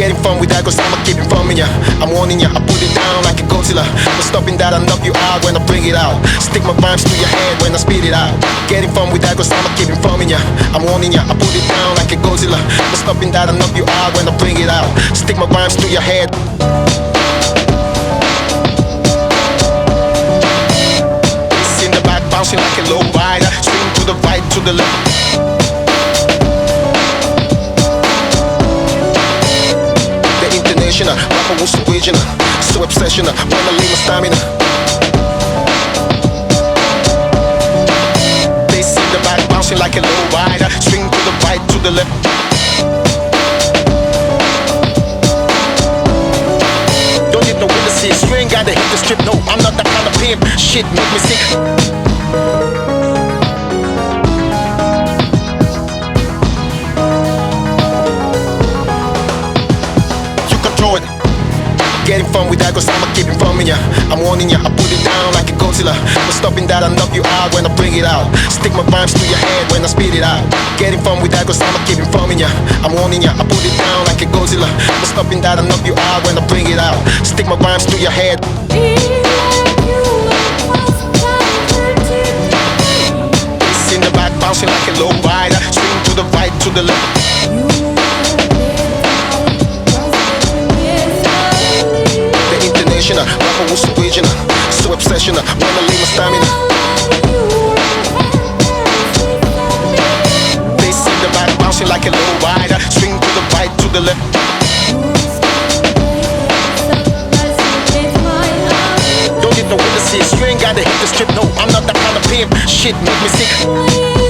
Getting fun with that cause I'ma keep informing ya. I'm warning ya, I put it down like a Godzilla. No stopping that, I knock you out when I bring it out. Stick my rhymes to your head when I spit it out. Getting fun with that cause I'ma keep informing ya. I'm warning ya, I put it down like a Godzilla. No stopping that, I knock you out when I bring it out. Stick my rhymes to your head. It's in the back, bouncing like a low rider. Swing to the right, to the left. Rapper was original, so obsessional. Wanna leave my stamina. Bass in the back, bouncing like a low rider. Swing to the right, to the left. Don't get no witnesses, you ain't gotta hit the strip. No, I'm not that kind of pimp. Shit make me sick. Getting fun with that cause I'ma keep informing ya. I'm warning ya, I put it down like a Godzilla. No stopping that, I knock you out when I bring it out. Stick my rhymes to your head when I spit it out. Getting fun with that cause I'ma keep informing ya. I'm warning ya, I put it down like a Godzilla. No stopping that, I knock you out when I bring it out. Stick my rhymes to your head. It's in the back, bouncing like a low rider. Swing to the right, to the left. Rapper was original, so obsessional. Wanna leave my stamina. Bass in the back, bouncing like a low rider. Swing to the right, to the left. Don't get no witnesses, you ain't gotta hit the strip. No, I'm not that kind of pimp. Shit make me sick.